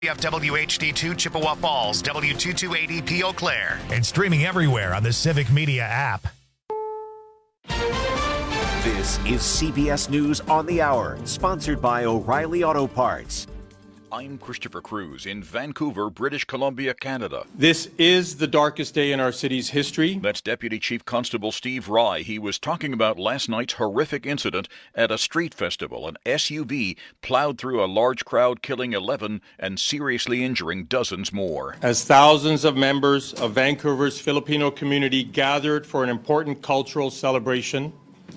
WHD2 Chippewa Falls, W2280P Eau Claire, and streaming everywhere on the Civic Media app. This is CBS News on the Hour, sponsored by O'Reilly Auto Parts. I'm Christopher Cruz in Vancouver, British Columbia, Canada. This is the darkest day in our city's history. That's Deputy Chief Constable Steve Rye. He was talking about last night's horrific incident at a street festival. An SUV plowed through a large crowd, killing 11 and seriously injuring dozens more. As thousands of members of Vancouver's Filipino community gathered for an important cultural celebration,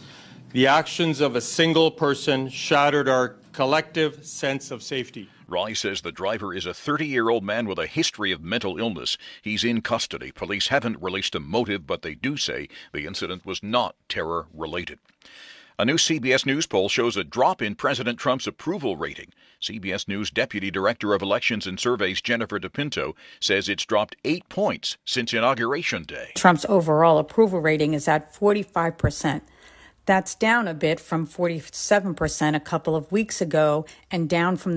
the actions of a single person shattered our collective sense of safety. Rye says the driver is a 30-year-old man with a history of mental illness. He's in custody. Police haven't released a motive, but they do say the incident was not terror-related. A new CBS News poll shows a drop in President Trump's approval rating. CBS News Deputy Director of Elections and Surveys Jennifer DePinto says it's dropped 8 points since Inauguration Day. Trump's overall approval rating is at 45%. That's down a bit from 47% a couple of weeks ago and down from the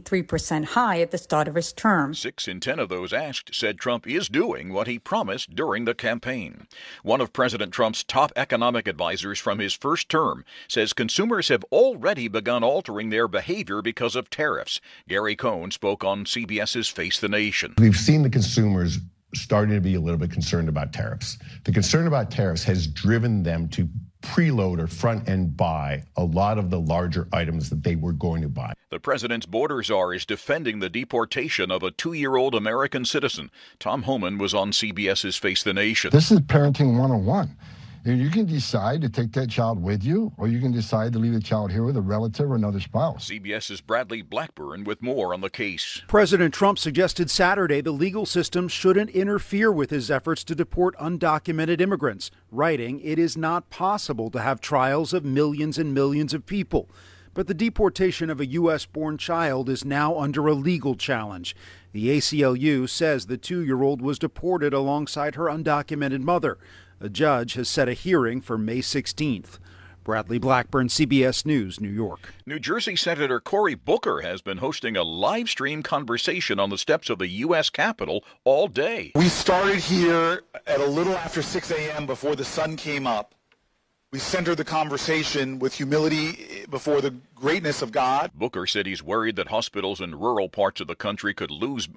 53% high at the start of his term. 6 in 10 of those asked said Trump is doing what he promised during the campaign. One of President Trump's top economic advisors from his first term says consumers have already begun altering their behavior because of tariffs. Gary Cohn spoke on CBS's Face the Nation. We've seen the consumers starting to be a little bit concerned about tariffs. The concern about tariffs has driven them to preload or front-end buy a lot of the larger items that they were going to buy. The president's border czar is defending the deportation of a 2-year-old American citizen. Tom Homan was on CBS's Face the Nation. This is parenting 101. You can decide to take that child with you, or you can decide to leave the child here with a relative or another spouse. CBS's Bradley Blackburn with more on the case. President Trump suggested Saturday the legal system shouldn't interfere with his efforts to deport undocumented immigrants, writing, "It is not possible to have trials of millions and millions of people." But the deportation of a U.S.-born child is now under a legal challenge. The ACLU says the 2-year-old was deported alongside her undocumented mother. A judge has set a hearing for May 16th. Bradley Blackburn, CBS News, New York. New Jersey Senator Cory Booker has been hosting a live stream conversation on the steps of the U.S. Capitol all day. We started here at a little after 6 a.m. before the sun came up. We centered the conversation with humility before the greatness of God. Booker said he's worried that hospitals in rural parts of the country could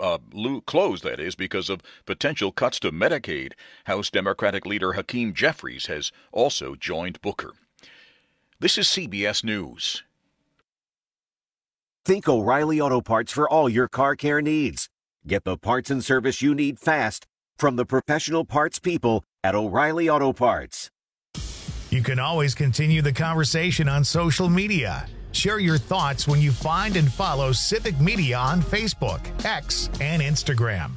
close, that is, because of potential cuts to Medicaid. House Democratic leader Hakeem Jeffries has also joined Booker. This is CBS News. Think O'Reilly Auto Parts for all your car care needs. Get the parts and service you need fast from the professional parts people at O'Reilly Auto Parts. You can always continue the conversation on social media. Share your thoughts when you find and follow Civic Media on Facebook, X, and Instagram.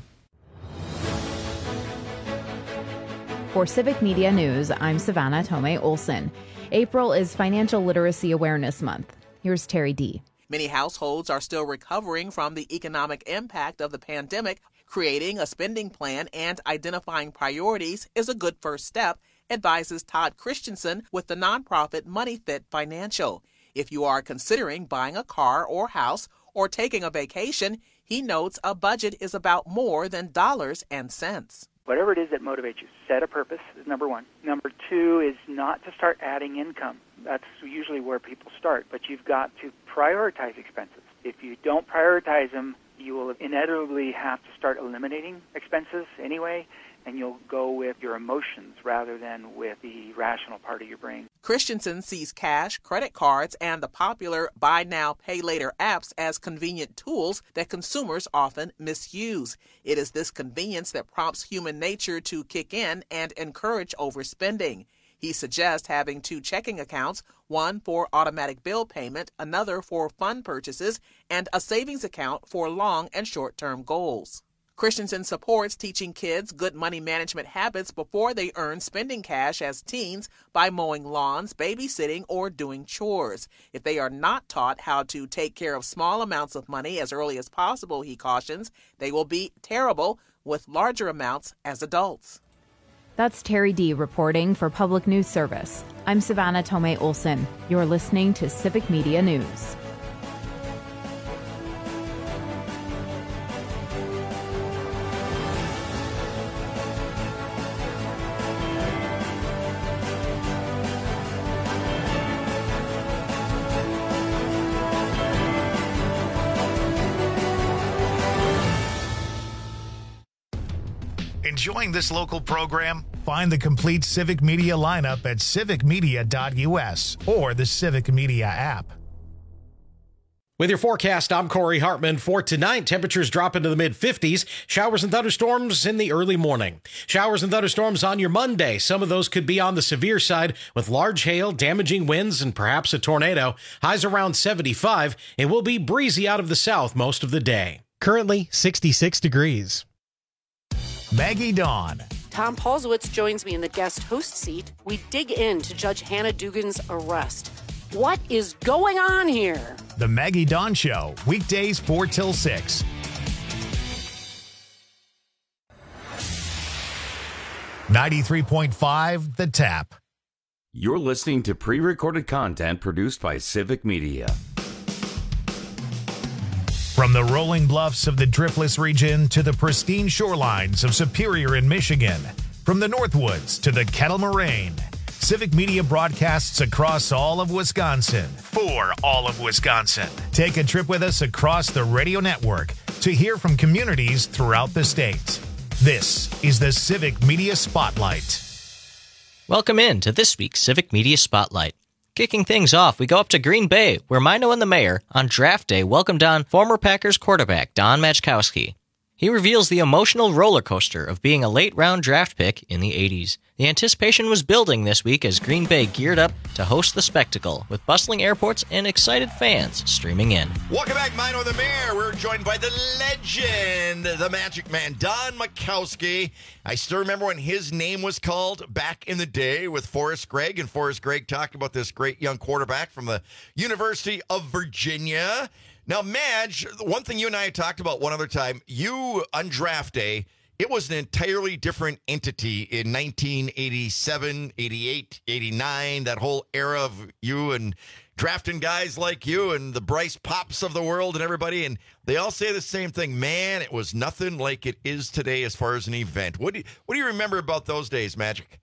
For Civic Media News, I'm Savannah Tomei Olson. April is Financial Literacy Awareness Month. Here's Terry D. Many households are still recovering from the economic impact of the pandemic. Creating a spending plan and identifying priorities is a good first step, advises Todd Christensen with the nonprofit MoneyFit Financial. If you are considering buying a car or house or taking a vacation, he notes a budget is about more than dollars and cents. Whatever it is that motivates you, set a purpose is number one. Number two is not to start adding income. That's usually where people start, but you've got to prioritize expenses. If you don't prioritize them, you will inevitably have to start eliminating expenses anyway, and you'll go with your emotions rather than with the rational part of your brain. Christensen sees cash, credit cards, and the popular buy now, pay later apps as convenient tools that consumers often misuse. It is this convenience that prompts human nature to kick in and encourage overspending. He suggests having 2 checking accounts, one for automatic bill payment, another for fund purchases, and a savings account for long and short-term goals. Christensen supports teaching kids good money management habits before they earn spending cash as teens by mowing lawns, babysitting, or doing chores. If they are not taught how to take care of small amounts of money as early as possible, he cautions, they will be terrible with larger amounts as adults. That's Terry D. reporting for Public News Service. I'm Savannah Tomei Olson. You're listening to Civic Media News. Enjoying this local program? Find the complete Civic Media lineup at civicmedia.us or the Civic Media app. With your forecast, I'm Corey Hartman. For tonight, temperatures drop into the mid-50s. Showers and thunderstorms in the early morning. Showers and thunderstorms on your Monday. Some of those could be on the severe side with large hail, damaging winds, and perhaps a tornado. Highs around 75. It will be breezy out of the south most of the day. Currently 66 degrees. Maggie Dawn. Tom Paulsowitz joins me in the guest host seat. We dig into Judge Hannah Dugan's arrest. What is going on here? The Maggie Dawn Show, weekdays 4 till 6. $93.5 The Tap. You're listening to pre-recorded content produced by Civic Media. From the rolling bluffs of the Driftless region to the pristine shorelines of Superior in Michigan, from the Northwoods to the Kettle Moraine, Civic Media broadcasts across all of Wisconsin for all of Wisconsin. Take a trip with us across the radio network to hear from communities throughout the state. This is the Civic Media Spotlight. Welcome in to this week's Civic Media Spotlight. Kicking things off, we go up to Green Bay, where Mino and the mayor, on draft day, welcomed on former Packers quarterback Don Majkowski. He reveals the emotional roller coaster of being a late-round draft pick in the 80s. The anticipation was building this week as Green Bay geared up to host the spectacle, with bustling airports and excited fans streaming in. Welcome back, Mino the Mayor. We're joined by the legend, the Magic Man, Don Majkowski. I still remember when his name was called back in the day with Forrest Gregg, and Forrest Gregg talked about this great young quarterback from the University of Virginia. Now, Madge, one thing you and I had talked about one other time, you on draft day, it was an entirely different entity in 1987, 88, 89, that whole era of you and drafting guys like you and the Bryce Pops of the world and everybody, and they all say the same thing. Man, it was nothing like it is today as far as an event. What do you remember about those days, Magic?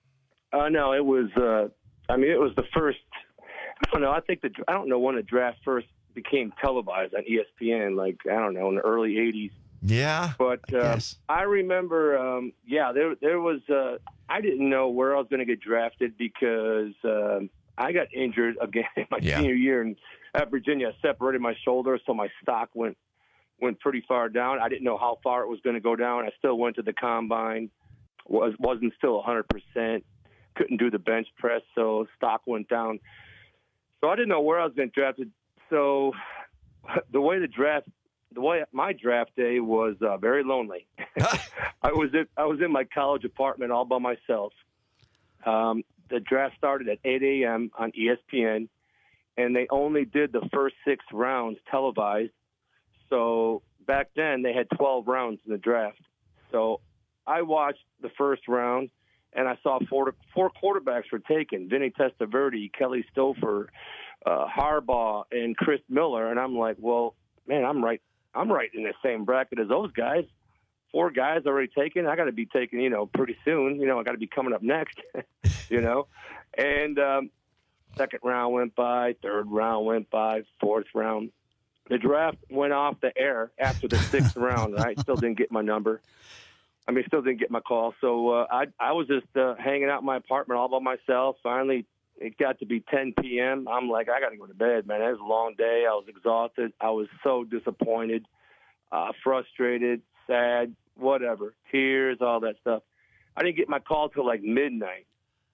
No, it was, it was the first, I don't know when the draft first became televised on ESPN, in the early 80s. Yeah. But I remember, there was, I didn't know where I was going to get drafted because I got injured again my senior year at Virginia. I separated my shoulder, so my stock went pretty far down. I didn't know how far it was going to go down. I still went to the combine, wasn't still 100%, couldn't do the bench press, so stock went down. So I didn't know where I was going to get drafted. So the way my draft day was very lonely. I was in my college apartment all by myself. The draft started at 8 a.m. on ESPN, and they only did the first 6 rounds televised. So back then they had 12 rounds in the draft. So I watched the first round, and I saw four quarterbacks were taken: Vinny Testaverde, Kelly Stouffer, Harbaugh, and Chris Miller. And I'm like, well, man, I'm right in the same bracket as those guys. 4 guys already taken. I got to be taken, pretty soon. I got to be coming up next, And second round went by, third round went by, fourth round. The draft went off the air after the 6th round. Right? Still didn't get my number. Still didn't get my call. So I was just hanging out in my apartment all by myself. Finally, it got to be 10 p.m. I'm like, I got to go to bed, man. It was a long day. I was exhausted. I was so disappointed, frustrated, sad, whatever, tears, all that stuff. I didn't get my call till like midnight,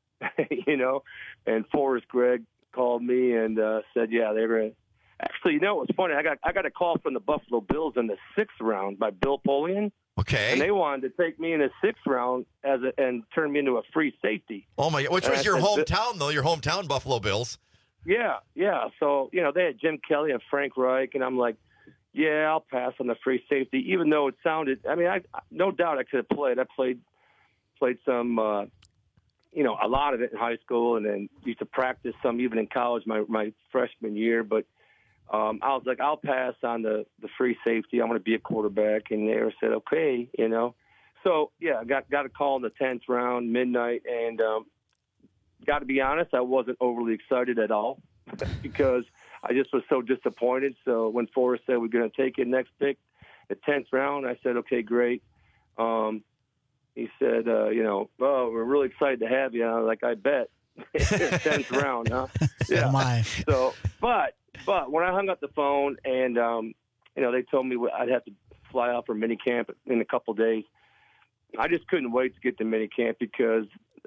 and Forrest Gregg called me and said, yeah, they were actually, it was funny. I got a call from the Buffalo Bills in the 6th round by Bill Polian. Okay. And they wanted to take me in the 6th round and turn me into a free safety. Oh my God. Which was your hometown though, your hometown Buffalo Bills. Yeah. So, they had Jim Kelly and Frank Reich, and I'm like, yeah, I'll pass on the free safety, even though it sounded, I no doubt I could have played. I played some, a lot of it in high school, and then used to practice some even in college my freshman year. But I was like, I'll pass on the free safety. I'm going to be a quarterback. And they said, okay, So, yeah, I got a call in the 10th round, midnight, and got to be honest, I wasn't overly excited at all because I just was so disappointed. So when Forrest said we're going to take it next pick, the 10th round, I said, okay, great. He said, well, we're really excited to have you. And I was like, I bet. 10th round, huh? Yeah. My. So, but when I hung up the phone and, they told me I'd have to fly out for minicamp in a couple days, I just couldn't wait to get to minicamp because,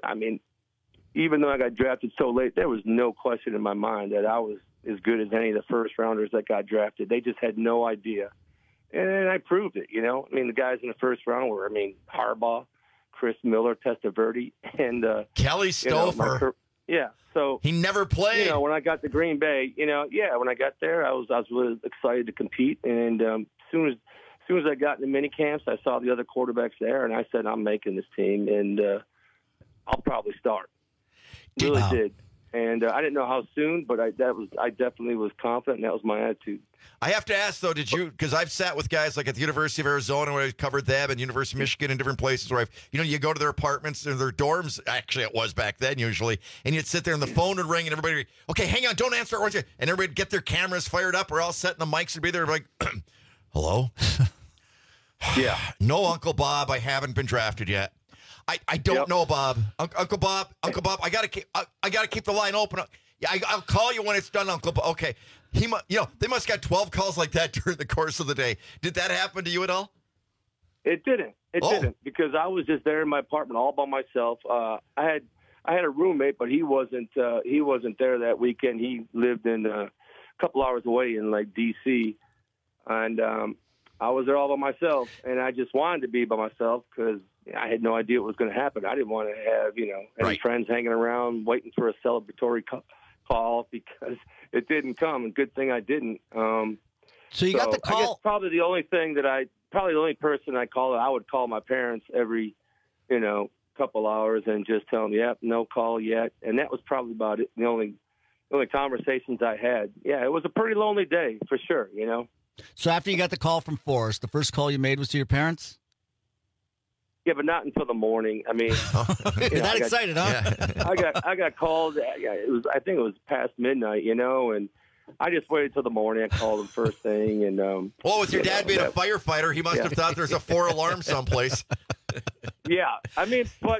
even though I got drafted so late, there was no question in my mind that I was as good as any of the first-rounders that got drafted. They just had no idea. And I proved it, the guys in the first round were, Harbaugh, Chris Miller, Testaverde, and Kelly Stouffer. So he never played. When I got to Green Bay, when I got there, I was really excited to compete. And as soon as I got in the mini camps, I saw the other quarterbacks there, and I said, I'm making this team, and I'll probably start. Really did. And I didn't know how soon, but I definitely was confident, and that was my attitude. I have to ask, though, because I've sat with guys like at the University of Arizona where I covered them and University of Michigan and different places where you go to their apartments or their dorms, actually it was back then usually, and you'd sit there and the phone would ring and everybody would, okay, hang on, don't answer it. And everybody would get their cameras fired up. We're all set and the mics would be there like, hello? Yeah. No, Uncle Bob, I haven't been drafted yet. I don't know, Bob. Uncle Bob, I gotta keep the line open. Yeah, I'll call you when it's done, Uncle Bob. Okay. They must have got 12 calls like that during the course of the day. Did that happen to you at all? It didn't. It didn't, because I was just there in my apartment all by myself. I had a roommate, but he wasn't there that weekend. He lived in a couple hours away in like D.C. and I was there all by myself, and I just wanted to be by myself because I had no idea what was going to happen. I didn't want to have any friends hanging around waiting for a celebratory call because it didn't come, and good thing I didn't. So you got the call. I guess probably the only person I call, I would call my parents every, couple hours and just tell them, yep, no call yet. And that was probably about it. The only conversations I had. Yeah, it was a pretty lonely day for sure, So after you got the call from Forrest, the first call you made was to your parents? Yeah, but not until the morning. You're that excited, huh? Yeah. I got called. I think it was past midnight, and I just waited till the morning. I called him first thing, and with your dad being a firefighter, he must have thought there's a 4-alarm someplace. Yeah, but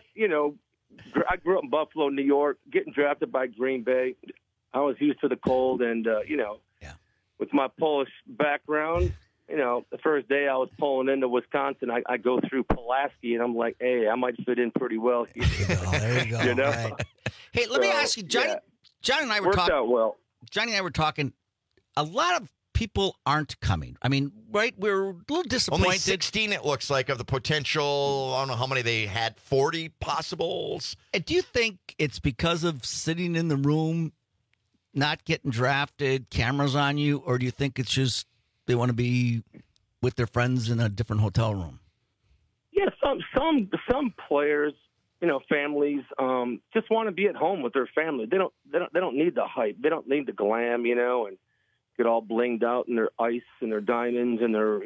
I grew up in Buffalo, New York. Getting drafted by Green Bay, I was used to the cold, and with my Polish background. The first day I was pulling into Wisconsin, I go through Pulaski, and I'm like, hey, I might fit in pretty well here. There you go. Right. Hey, let me ask you, Johnny and I were talking. Worked out well. Johnny and I were talking. A lot of people aren't coming. Right? We're a little disappointed. Only 16, it looks like, of the potential. I don't know how many they had. 40 possibles. And do you think it's because of sitting in the room, not getting drafted, cameras on you, or do you think it's just they want to be with their friends in a different hotel room? Yeah, some players, families, just want to be at home with their family. They don't need the hype. They don't need the glam, and get all blinged out in their ice and their diamonds and their,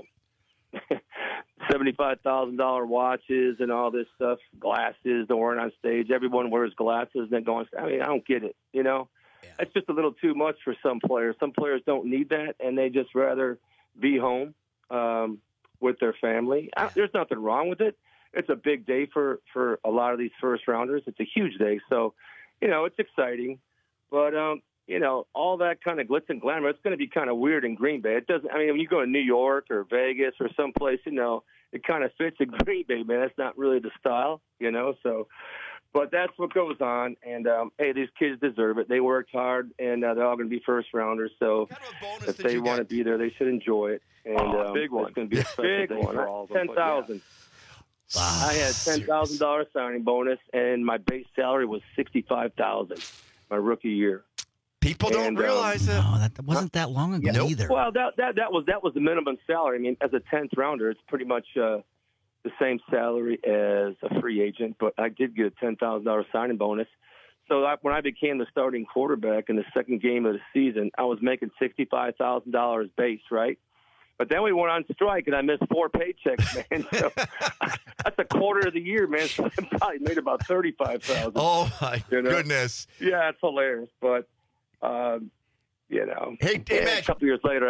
$75,000 watches and all this stuff, glasses they're wearing on stage. Everyone wears glasses and then go on stage. I don't get it, Yeah. It's just a little too much for some players. Some players don't need that, and they just rather be home with their family. There's nothing wrong with it. It's a big day for a lot of these first-rounders. It's a huge day. So, it's exciting. But, all that kind of glitz and glamour, it's going to be kind of weird in Green Bay. It doesn't. When you go to New York or Vegas or someplace, it kind of fits in Green Bay, man. That's not really the style, so – but that's what goes on, and hey, these kids deserve it. They worked hard, and they're all going to be first-rounders. So if they want to be there, they should enjoy it. And big one. It's going to be a big one. $10,000. I had $10,000 signing bonus, and my base salary was $65,000 my rookie year. People don't realize it. No, that wasn't that long ago either. Well, that was the minimum salary. As a 10th rounder, it's pretty much the same salary as a free agent, but I did get a $10,000 signing bonus. So when I became the starting quarterback in the second game of the season, I was making $65,000 base, right? But then we went on strike, and I missed 4 paychecks, man. So that's a quarter of the year, man. So I probably made about $35,000. Oh, my goodness. Yeah, it's hilarious. But, Hey, a couple years later,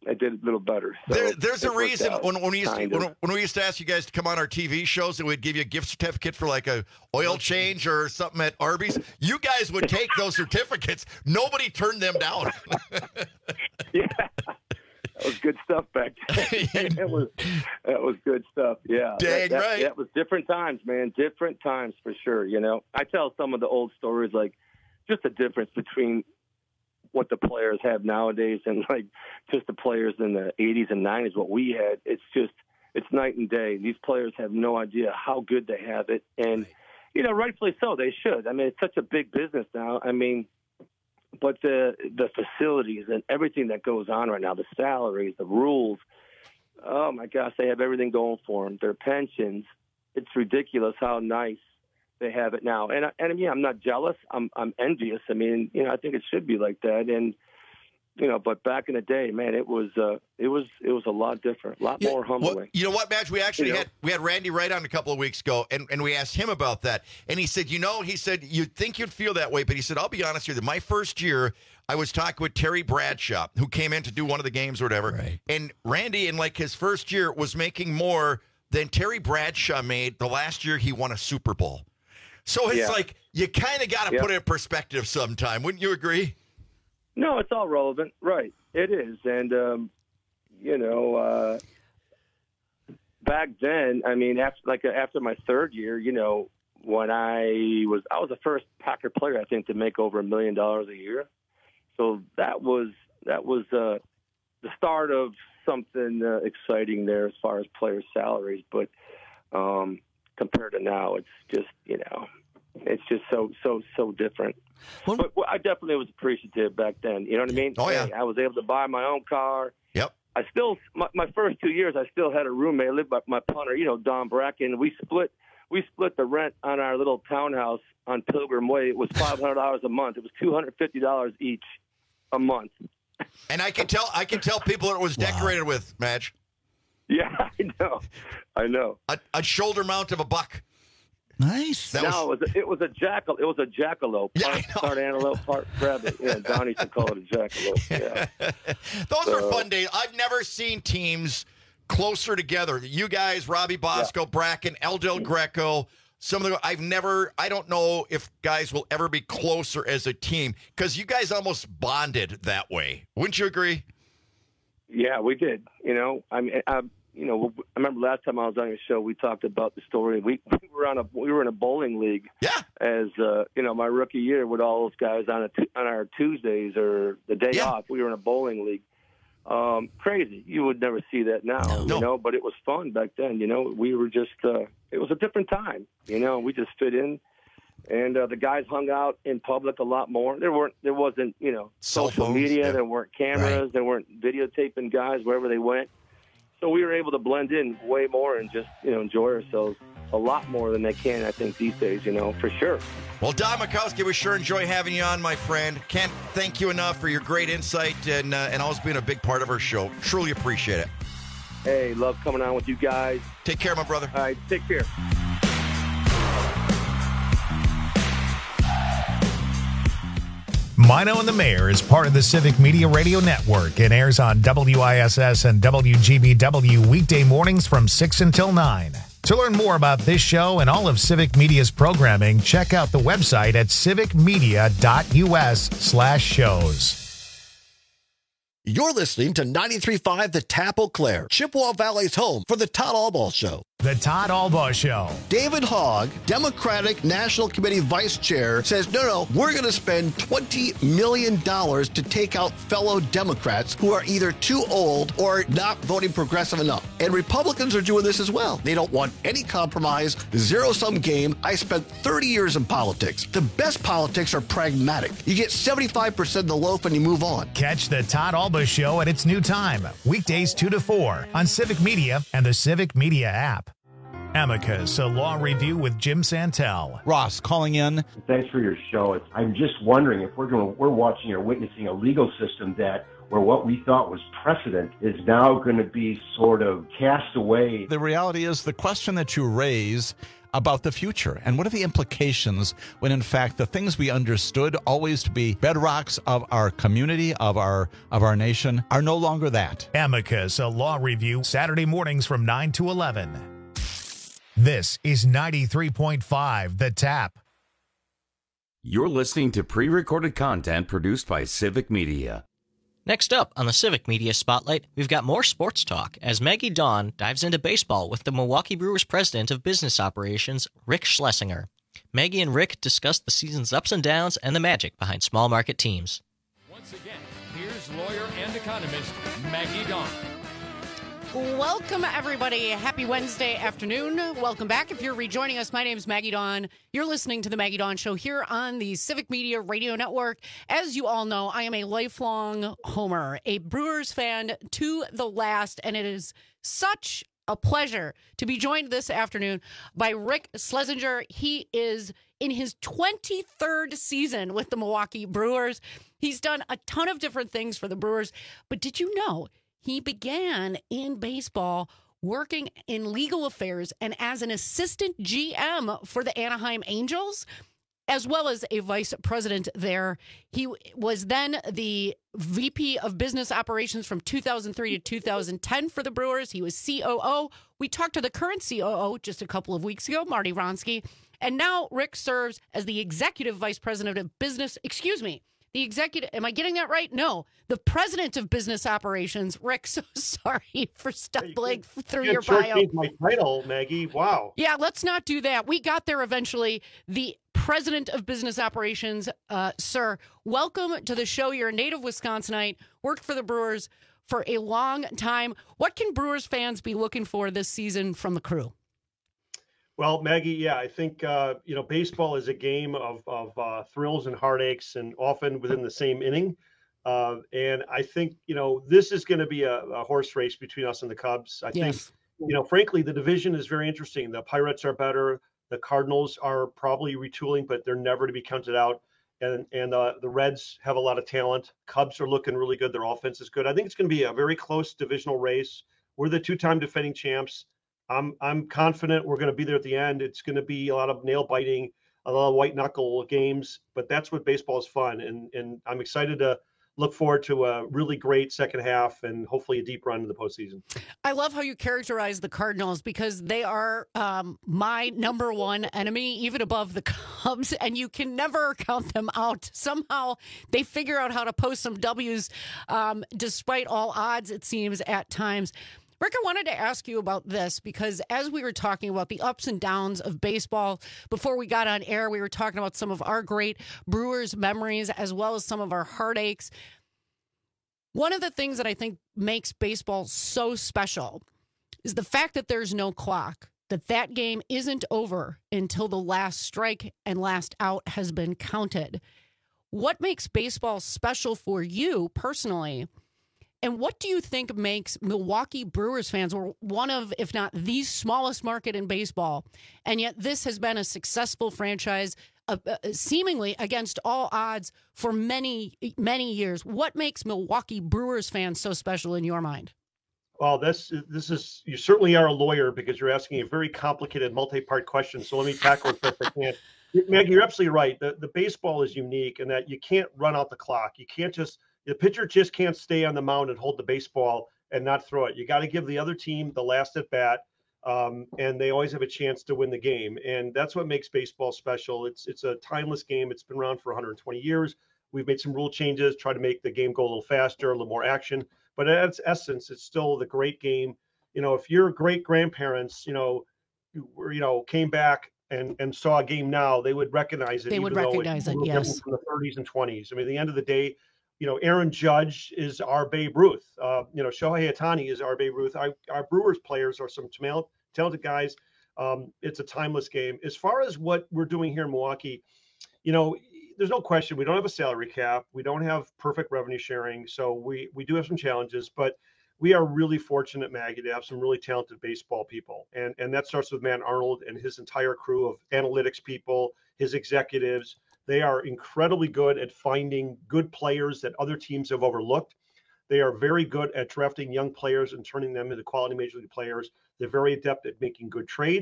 I did a little better. So there's a reason when we used to ask you guys to come on our TV shows and we'd give you a gift certificate for like a oil change or something at Arby's. You guys would take those certificates. Nobody turned them down. Yeah, that was good stuff back then. that was good stuff. Yeah, dang right. That was different times, man. Different times for sure. You know, I tell some of the old stories, like just the difference between what the players have nowadays and like just the players in the 80s and 90s, what we had. It's night and day. These players have no idea how good they have it. And, you know, rightfully so, they should. I mean, it's such a big business now. I mean, but the facilities and everything that goes on right now, the salaries, the rules, oh my gosh, they have everything going for them. Their pensions, it's ridiculous how nice they have it now. And yeah, I'm not jealous. I'm envious. I mean, you know, I think it should be like that. And, you know, but back in the day, man, it was a lot different, a lot more humbling. Well, you know what, Madge? We actually had Randy Wright on a couple of weeks ago, and we asked him about that. And he said, you'd think you'd feel that way, but he said, I'll be honest with you, my first year, I was talking with Terry Bradshaw, who came in to do one of the games or whatever. Right. And Randy, in like his first year, was making more than Terry Bradshaw made the last year he won a Super Bowl. So it's like you kind of got to put it in perspective sometime. Wouldn't you agree? No, it's all relevant. Right. It is. And, you know, back then, I mean, after my third year, you know, when I was the first Packer player, I think, to make over $1 million a year. So that was the start of something exciting there as far as players' salaries. But compared to now, it's just, you know, it's just so different. But I definitely was appreciative back then. You know what I mean? Oh, yeah. I was able to buy my own car. Yep. I still, my first 2 years, I still had a roommate. I lived by my punter, you know, Don Bracken. We split the rent on our little townhouse on Pilgrim Way. It was $500 a month. It was $250 each a month. And I can tell people it was decorated with, Madge. Yeah, I know. A shoulder mount of a buck. Nice. It was a jackal. It was a jackalope. Part antelope, part rabbit. Yeah, Don used to call it a jackalope. Yeah. Those were fun days. I've never seen teams closer together. You guys, Robbie Bosco, Bracken, El Del Greco. I don't know if guys will ever be closer as a team because you guys almost bonded that way. Wouldn't you agree? Yeah, we did. You know, I mean, I remember last time I was on your show, we talked about the story. We were in a bowling league. Yeah. As you know, my rookie year with all those guys on our Tuesdays or the day off, we were in a bowling league. Crazy. You would never see that now, you know, but it was fun back then. You know, we were just, it was a different time, you know, we just fit in and, the guys hung out in public a lot more. There wasn't, you know, social media. There weren't cameras. Right. There weren't videotaping guys wherever they went. So we were able to blend in way more and just, you know, enjoy ourselves a lot more than they can, I think, these days, you know, for sure. Well, Don Majkowski, we sure enjoy having you on, my friend. Can't thank you enough for your great insight and always being a big part of our show. Truly appreciate it. Hey, love coming on with you guys. Take care, my brother. All right, take care. Mino and the Mayor is part of the Civic Media Radio Network and airs on WISS and WGBW weekday mornings from 6 until 9. To learn more about this show and all of Civic Media's programming, check out the website at civicmedia.us/shows. You're listening to 93.5 The Tap Eau Claire, Chippewa Valley's home for the Todd Albaugh Show. The Todd Albaugh Show. David Hogg, Democratic National Committee Vice Chair, says, no, we're going to spend $20 million to take out fellow Democrats who are either too old or not voting progressive enough. And Republicans are doing this as well. They don't want any compromise, zero-sum game. I spent 30 years in politics. The best politics are pragmatic. You get 75% of the loaf and you move on. Catch the Todd Albaugh Show at its new time, weekdays 2 to 4 on Civic Media and the Civic Media app. Amicus, a law review with Jim Santel. Ross calling in. Thanks for your show. I'm just wondering if we're watching or witnessing a legal system where what we thought was precedent is now going to be sort of cast away. The reality is the question that you raise, about the future? And what are the implications when, in fact, the things we understood always to be bedrocks of our community, of our nation, are no longer that? Amicus, a law review, Saturday mornings from 9 to 11. This is 93.5 The Tap. You're listening to pre-recorded content produced by Civic Media. Next up on the Civic Media Spotlight, we've got more sports talk as Maggie Dawn dives into baseball with the Milwaukee Brewers President of Business Operations, Rick Schlesinger. Maggie and Rick discuss the season's ups and downs and the magic behind small market teams. Once again, here's lawyer and economist Maggie Dawn. Welcome, everybody. Happy Wednesday afternoon. Welcome back. If you're rejoining us, my name is Maggie Dawn. You're listening to The Maggie Dawn Show here on the Civic Media Radio Network. As you all know, I am a lifelong homer, a Brewers fan to the last, and it is such a pleasure to be joined this afternoon by Rick Schlesinger. He is in his 23rd season with the Milwaukee Brewers. He's done a ton of different things for the Brewers, but did you know he began in baseball working in legal affairs and as an assistant GM for the Anaheim Angels, as well as a vice president there. He was then the VP of Business Operations from 2003 to 2010 for the Brewers. He was COO. We talked to the current COO just a couple of weeks ago, Marty Wronski. And now Rick serves as the executive vice president of business, the executive, am I getting that right? No, the president of business operations. Rick, so sorry for stumbling through your bio. You my title, Maggie. Wow. Yeah, let's not do that. We got there eventually. The president of business operations, sir, welcome to the show. You're a native Wisconsinite, worked for the Brewers for a long time. What can Brewers fans be looking for this season from the crew? Well, Maggie, yeah, I think, baseball is a game of thrills and heartaches and often within the same inning. And I think, this is going to be a horse race between us and the Cubs. I think, frankly, the division is very interesting. The Pirates are better. The Cardinals are probably retooling, but they're never to be counted out. And the Reds have a lot of talent. Cubs are looking really good. Their offense is good. I think it's going to be a very close divisional race. We're the two-time defending champs. I'm confident we're going to be there at the end. It's going to be a lot of nail biting, a lot of white knuckle games, but that's what baseball is fun. And I'm excited to look forward to a really great second half and hopefully a deep run in the postseason. I love how you characterize the Cardinals because they are my number one enemy, even above the Cubs, and you can never count them out. Somehow they figure out how to post some W's despite all odds, it seems, at times. Rick, I wanted to ask you about this because as we were talking about the ups and downs of baseball, before we got on air, we were talking about some of our great Brewers memories as well as some of our heartaches. One of the things that I think makes baseball so special is the fact that there's no clock, that game isn't over until the last strike and last out has been counted. What makes baseball special for you personally? And what do you think makes Milwaukee Brewers fans one of, if not the smallest market in baseball, and yet this has been a successful franchise seemingly against all odds for many, many years? What makes Milwaukee Brewers fans so special in your mind? Well, this is, you certainly are a lawyer because you're asking a very complicated multi-part question. So let me tackle it best I can. Maggie, you're absolutely right. The baseball is unique in that you can't run out the clock. The pitcher just can't stay on the mound and hold the baseball and not throw it. You got to give the other team the last at bat, and they always have a chance to win the game. And that's what makes baseball special. It's a timeless game. It's been around for 120 years. We've made some rule changes, try to make the game go a little faster, a little more action. But at its essence, it's still the great game. If your great grandparents, came back and saw a game now, they would recognize it. They would recognize it, yes. From the 30s and 20s. I mean, at the end of the day, Aaron Judge is our Babe Ruth. Shohei Ohtani is our Babe Ruth. Our Brewers players are some talented guys. It's a timeless game. As far as what we're doing here in Milwaukee, there's no question we don't have a salary cap. We don't have perfect revenue sharing. So we do have some challenges, but we are really fortunate, Maggie, to have some really talented baseball people. And that starts with Matt Arnold and his entire crew of analytics people, his executives. They are incredibly good at finding good players that other teams have overlooked. They are very good at drafting young players and turning them into quality major league players. They're very adept at making good trades.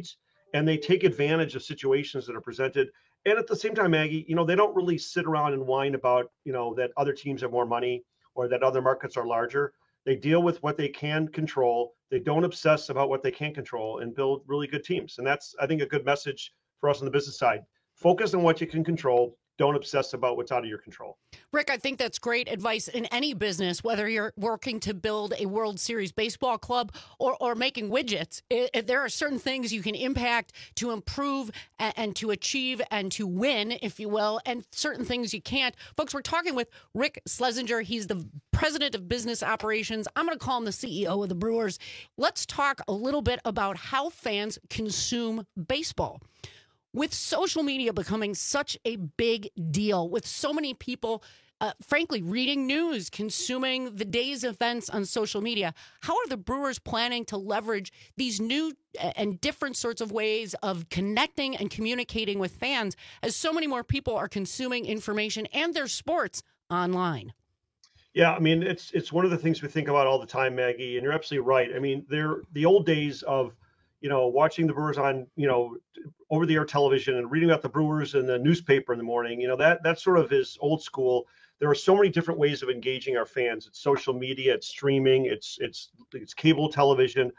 and they take advantage of situations that are presented. And at the same time, Maggie, they don't really sit around and whine about, that other teams have more money or that other markets are larger. They deal with what they can control. They don't obsess about what they can't control and build really good teams. And that's, I think, a good message for us on the business side. Focus on what you can control. Don't obsess about what's out of your control. Rick, I think that's great advice in any business, whether you're working to build a World Series baseball club or making widgets. There are certain things you can impact to improve and to achieve and to win, if you will, and certain things you can't. Folks, we're talking with Rick Schlesinger. He's the president of business operations. I'm going to call him the CEO of the Brewers. Let's talk a little bit about how fans consume baseball. With social media becoming such a big deal, with so many people, frankly, reading news, consuming the day's events on social media, how are the Brewers planning to leverage these new and different sorts of ways of connecting and communicating with fans as so many more people are consuming information and their sports online? Yeah, I mean, it's one of the things we think about all the time, Maggie, and you're absolutely right. I mean, the old days of watching the Brewers on, over-the-air television and reading about the Brewers in the newspaper in the morning, that sort of is old school. There are so many different ways of engaging our fans. It's social media, it's streaming, it's cable television,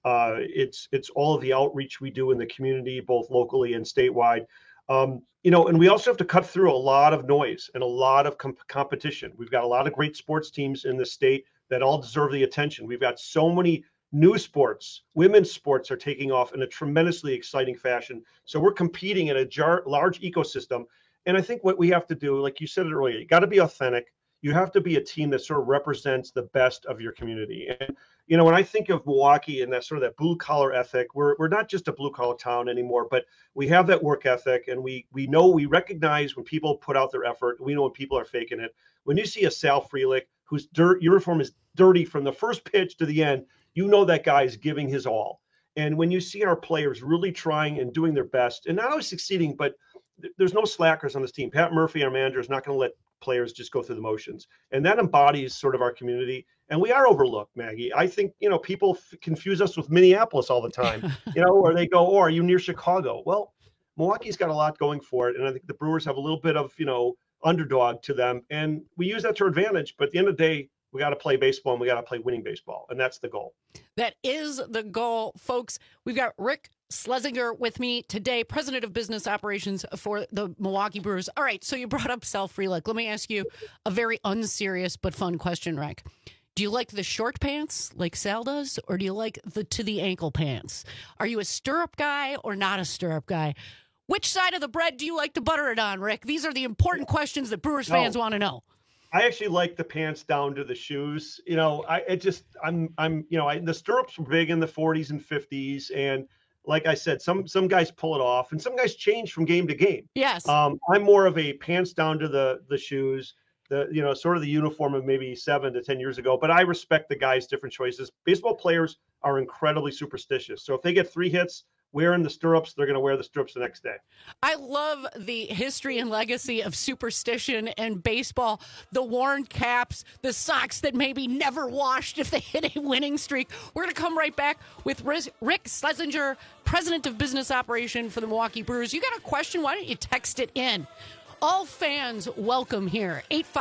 it's all of the outreach we do in the community, both locally and statewide. And we also have to cut through a lot of noise and a lot of competition. We've got a lot of great sports teams in the state that all deserve the attention. We've got so many new sports. Women's sports are taking off in a tremendously exciting fashion. So we're competing in a large ecosystem. And I think what we have to do, like you said it earlier, you got to be authentic. You have to be a team that sort of represents the best of your community. And, when I think of Milwaukee and that sort of that blue collar ethic, we're not just a blue collar town anymore, but we have that work ethic. And we recognize when people put out their effort. We know when people are faking it. When you see a Sal Frelick whose uniform is dirty from the first pitch to the end, that guy's giving his all. And when you see our players really trying and doing their best and not always succeeding, but there's no slackers on this team. Pat Murphy, our manager, is not going to let players just go through the motions. And that embodies sort of our community. And we are overlooked, Maggie. I think, people confuse us with Minneapolis all the time, or they go, oh, are you near Chicago? Well, Milwaukee's got a lot going for it. And I think the Brewers have a little bit of, underdog to them. And we use that to our advantage. But at the end of the day, we got to play baseball and we got to play winning baseball. And that's the goal. That is the goal, folks. We've got Rick Schlesinger with me today, president of business operations for the Milwaukee Brewers. All right, so you brought up Sal Frelick. Let me ask you a very unserious but fun question, Rick. Do you like the short pants like Sal does, or do you like the to the ankle pants? Are you a stirrup guy or not a stirrup guy? Which side of the bread do you like to butter it on, Rick? These are the important questions that Brewers fans want to know. I actually like the pants down to the shoes. The stirrups were big in the 40s and 50s. And like I said, some guys pull it off and some guys change from game to game. Yes. I'm more of a pants down to the shoes, sort of the uniform of maybe 7 to 10 years ago. But I respect the guys' different choices. Baseball players are incredibly superstitious. So if they get 3 hits wearing the stirrups, they're going to wear the stirrups the next day. I love the history and legacy of superstition and baseball, the worn caps, the socks that maybe never washed if they hit a winning streak. We're going to come right back with Rick Schlesinger, president of business operation for the Milwaukee Brewers. You got a question? Why don't you text it in? All fans welcome here.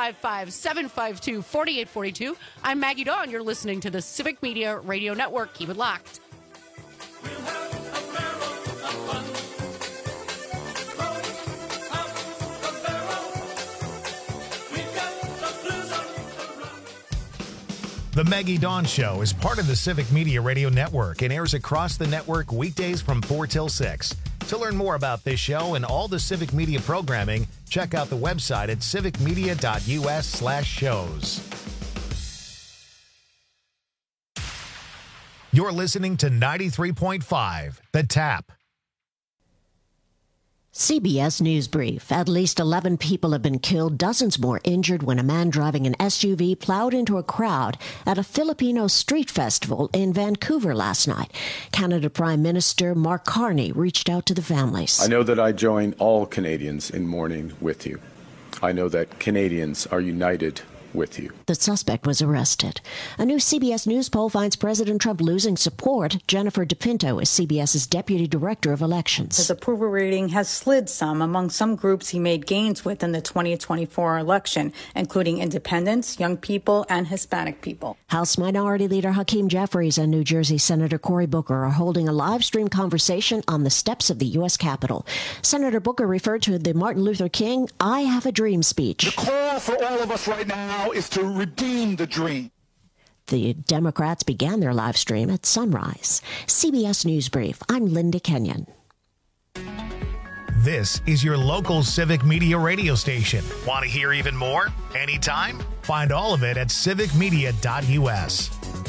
855-752-4842. I'm Maggie Dawn. You're listening to the Civic Media Radio Network. Keep it locked. The Maggie Dawn Show is part of the Civic Media Radio Network and airs across the network weekdays from 4 till 6. To learn more about this show and all the Civic Media programming, check out the website at civicmedia.us/shows. You're listening to 93.5, The Tap. CBS News Brief. At least 11 people have been killed, dozens more injured when a man driving an SUV plowed into a crowd at a Filipino street festival in Vancouver last night. Canada Prime Minister Mark Carney reached out to the families. I know that I join all Canadians in mourning with you. I know that Canadians are united with you. The suspect was arrested. A new CBS News poll finds President Trump losing support. Jennifer DePinto is CBS's deputy director of elections. His approval rating has slid some among some groups he made gains with in the 2024 election, including independents, young people, and Hispanic people. House Minority Leader Hakeem Jeffries and New Jersey Senator Cory Booker are holding a live stream conversation on the steps of the U.S. Capitol. Senator Booker referred to the Martin Luther King "I Have a Dream" speech. The call for all of us right now is to redeem the dream. The Democrats began their live stream at sunrise. CBS News Brief. I'm Linda Kenyon. This is your local Civic Media radio station. Want to hear even more? Anytime? Find all of it at civicmedia.us.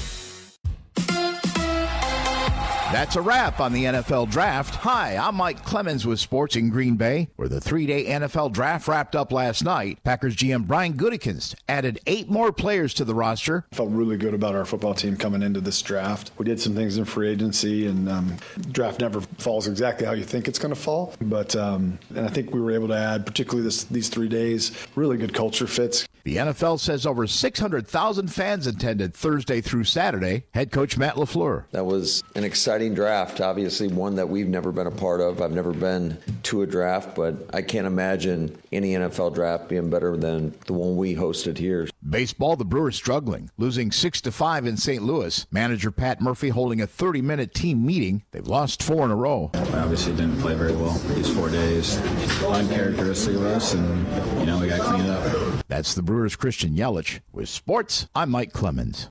That's a wrap on the NFL Draft. Hi, I'm Mike Clemens with Sports in Green Bay, where the 3-day NFL Draft wrapped up last night. Packers GM Brian Gutekunst added 8 more players to the roster. Felt really good about our football team coming into this draft. We did some things in free agency, and draft never falls exactly how you think it's going to fall. But and I think we were able to add, particularly these 3 days, really good culture fits. The NFL says over 600,000 fans attended Thursday through Saturday. Head coach Matt LaFleur. That was an exciting draft, obviously one that we've never been a part of. I've never been to a draft, but I can't imagine any NFL draft being better than the one we hosted here. Baseball, the Brewers struggling, losing 6-5 in St. Louis. Manager Pat Murphy holding a 30-minute team meeting. They've lost 4 in a row. We obviously didn't play very well these 4 days. Uncharacteristic of us, and, we got to clean it up. That's the Brewers' Christian Yelich. With sports, I'm Mike Clemens.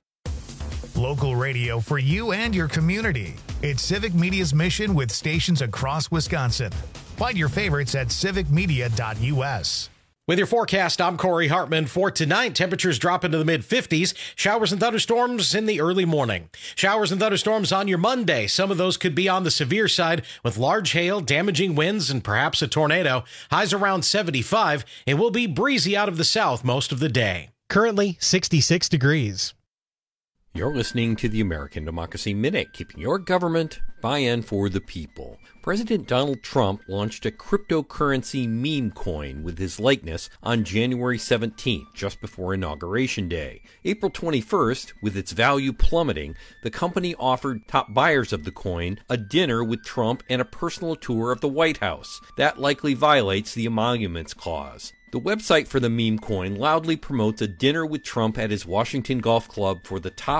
Local radio for you and your community. It's Civic Media's mission with stations across Wisconsin. Find your favorites at civicmedia.us. With your forecast, I'm Corey Hartman. For tonight, temperatures drop into the mid-50s. Showers and thunderstorms in the early morning. Showers and thunderstorms on your Monday. Some of those could be on the severe side with large hail, damaging winds, and perhaps a tornado. Highs around 75. It will be breezy out of the south most of the day. Currently 66 degrees. You're listening to the American Democracy Minute, keeping your government by and for the people. President Donald Trump launched a cryptocurrency meme coin with his likeness on January 17th, just before Inauguration Day. April 21st, with its value plummeting, the company offered top buyers of the coin a dinner with Trump and a personal tour of the White House. That likely violates the Emoluments Clause. The website for the meme coin loudly promotes a dinner with Trump at his Washington Golf Club for the top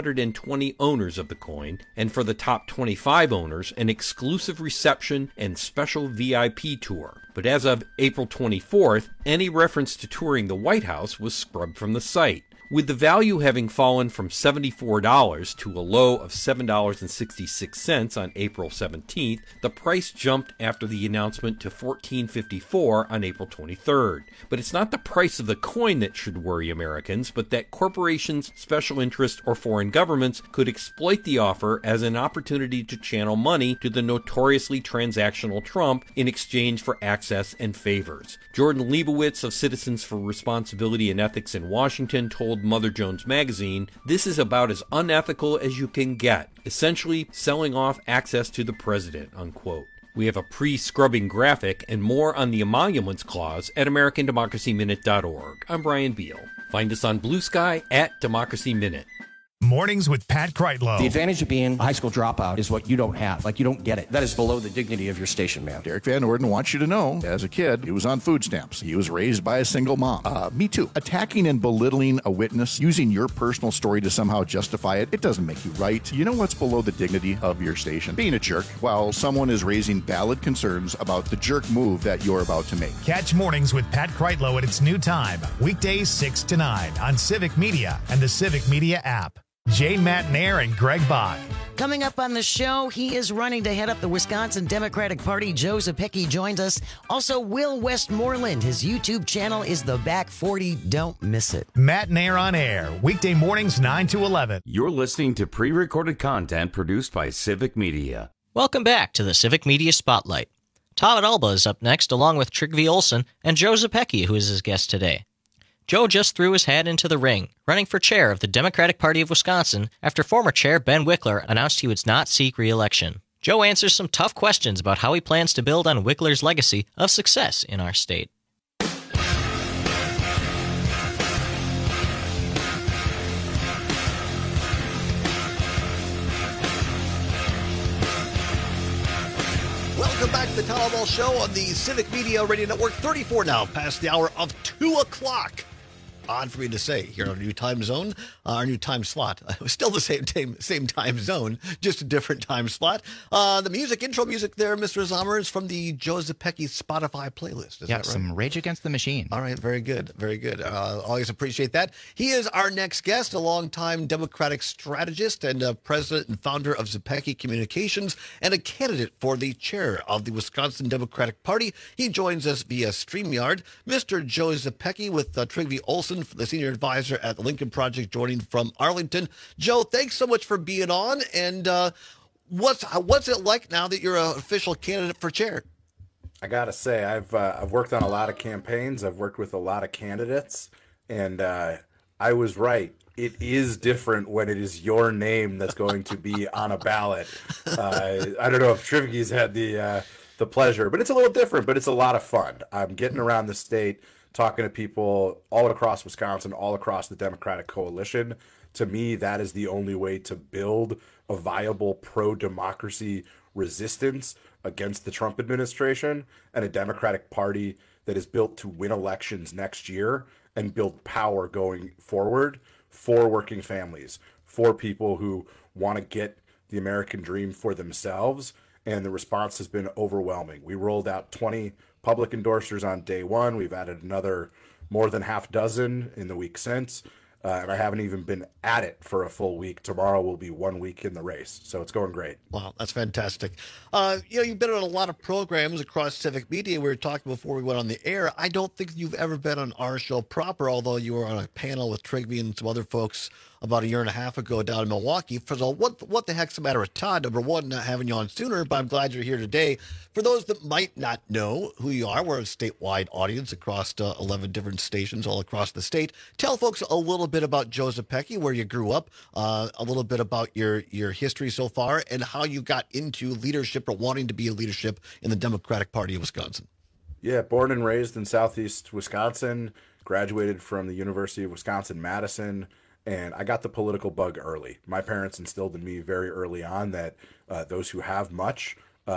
220 owners of the coin, and for the top 25 owners, an exclusive reception and special VIP tour. But as of April 24th, any reference to touring the White House was scrubbed from the site. With the value having fallen from $74 to a low of $7.66 on April 17th, the price jumped after the announcement to $14.54 on April 23rd. But it's not the price of the coin that should worry Americans, but that corporations, special interests, or foreign governments could exploit the offer as an opportunity to channel money to the notoriously transactional Trump in exchange for access and favors. Jordan Leibowitz of Citizens for Responsibility and Ethics in Washington told Mother Jones Magazine, "This is about as unethical as you can get, essentially selling off access to the president," unquote. We have a pre-scrubbing graphic and more on the Emoluments Clause at AmericanDemocracyMinute.org. I'm Brian Beal. Find us on Blue Sky at Democracy Minute. Mornings with Pat Kreitlow. The advantage of being a high school dropout is what you don't have. Like, you don't get it. That is below the dignity of your station, man. Derek Van Orden wants you to know, as a kid, he was on food stamps. He was raised by a single mom. Me too. Attacking and belittling a witness, using your personal story to somehow justify it, it doesn't make you right. You know what's below the dignity of your station? Being a jerk while someone is raising valid concerns about the jerk move that you're about to make. Catch Mornings with Pat Kreitlow at its new time, weekdays 6 to 9 on Civic Media and the Civic Media app. Jane Matnair and Greg Bach. Coming up on the show, he is running to head up the Wisconsin Democratic Party. Joe Zepecki joins us. Also, Will Westmoreland. His YouTube channel is The Back 40. Don't miss it. Matnair on air, weekday mornings 9 to 11. You're listening to pre-recorded content produced by Civic Media. Welcome back to the Civic Media Spotlight. Todd Alba is up next, along with Trygve Olsen and Joe Zepecki, who is his guest today. Joe just threw his hat into the ring, running for chair of the Democratic Party of Wisconsin after former chair Ben Wickler announced he would not seek re-election. Joe answers some tough questions about how he plans to build on Wickler's legacy of success in our state. Welcome back to the Town Hall Show on the Civic Media Radio Network. 34 now, past the hour of 2 o'clock. Odd for me to say here on our new time zone, our new time slot. Still the same time zone, just a different time slot. The intro music there, Mr. Zomer, is from the Joe Zepecki Spotify playlist. Is that right? Some Rage Against the Machine. All right, very good, very good. Always appreciate that. He is our next guest, a longtime Democratic strategist and president and founder of Zepecki Communications and a candidate for the chair of the Wisconsin Democratic Party. He joins us via StreamYard. Mr. Joe Zepecki with Trygve Olsen, the senior advisor at the Lincoln Project, joining from Arlington. Joe, thanks so much for being on. And what's it like now that you're an official candidate for chair? I gotta say, I've worked on a lot of campaigns. I've worked with a lot of candidates, and I was right. It is different when it is your name that's going to be on a ballot. I don't know if Trygve's had the pleasure, but it's a little different. But it's a lot of fun. I'm getting around the state, talking to people all across Wisconsin, all across the Democratic coalition. To me, that is the only way to build a viable pro-democracy resistance against the Trump administration and a Democratic Party that is built to win elections next year and build power going forward for working families, for people who want to get the American dream for themselves. And the response has been overwhelming. We rolled out 20 public endorsers on day one. We've added another more than half dozen in the week since. And I haven't even been at it for a full week. Tomorrow will be 1 week in the race. So it's going great. Wow, that's fantastic. You've been on a lot of programs across Civic Media. We were talking before we went on the air. I don't think you've ever been on our show proper, although you were on a panel with Trygve and some other folks about a year and a half ago down in Milwaukee. First of all, what the heck's the matter with Todd? Number one, not having you on sooner, but I'm glad you're here today. For those that might not know who you are, we're a statewide audience across 11 different stations all across the state. Tell folks a little bit about Joe Zepecki, where you grew up, a little bit about your history so far, and how you got into leadership or wanting to be in leadership in the Democratic Party of Wisconsin. Yeah, born and raised in southeast Wisconsin, graduated from the University of Wisconsin-Madison, and I got the political bug early. My parents instilled in me very early on that those who have much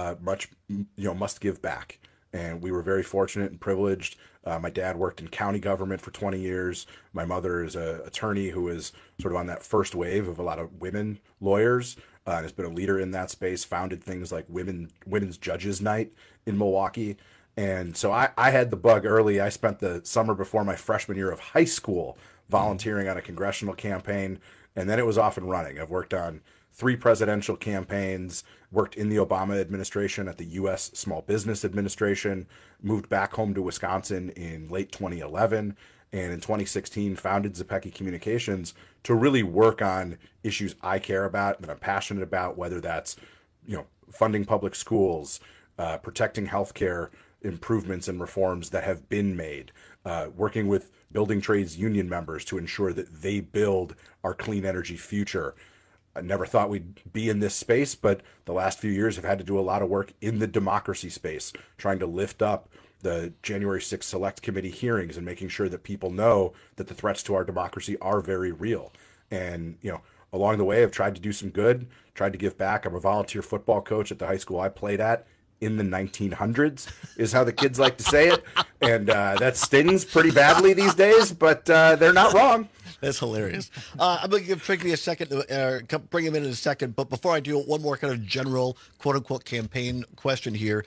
must give back. And we were very fortunate and privileged. My dad worked in county government for 20 years. My mother is an attorney who is sort of on that first wave of a lot of women lawyers and has been a leader in that space, founded things like Women's Judges Night in Milwaukee. And so I had the bug early. I spent the summer before my freshman year of high school volunteering on a congressional campaign, and then it was off and running. I've worked on 3 presidential campaigns, worked in the Obama administration at the U.S. Small Business Administration, moved back home to Wisconsin in late 2011, and in 2016 founded Zepecki Communications to really work on issues I care about, that I'm passionate about, whether that's funding public schools, protecting healthcare improvements and reforms that have been made, working with building trades union members to ensure that they build our clean energy future. I never thought we'd be in this space, but the last few years have had to do a lot of work in the democracy space, trying to lift up the January 6th Select Committee hearings and making sure that people know that the threats to our democracy are very real. And, along the way, I've tried to do some good, tried to give back. I'm a volunteer football coach at the high school I played at in the 1900s, is how the kids like to say it. And that stings pretty badly these days, but they're not wrong. That's hilarious. I'm going to give Trygve a second, bring him in a second. But before I do, one more kind of general, quote-unquote, campaign question here.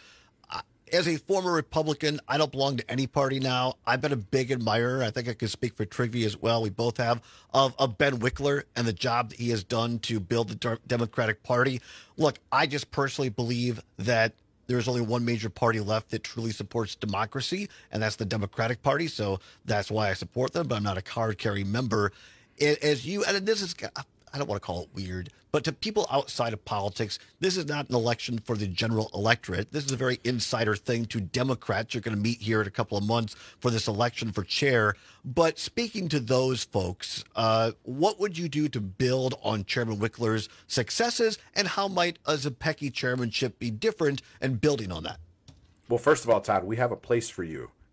As a former Republican, I don't belong to any party now. I've been a big admirer, I think I can speak for Trygve as well, we both have, of Ben Wickler and the job that he has done to build the Democratic Party. Look, I just personally believe that there's only one major party left that truly supports democracy, and that's the Democratic Party. So that's why I support them, but I'm not a card-carrying member. As you, and this is, I don't want to call it weird, but to people outside of politics, this is not an election for the general electorate. This is a very insider thing to Democrats. You're going to meet here in a couple of months for this election for chair. But speaking to those folks, what would you do to build on Chairman Wickler's successes, and how might a Zepecki chairmanship be different and building on that? Well, first of all, Todd, we have a place for you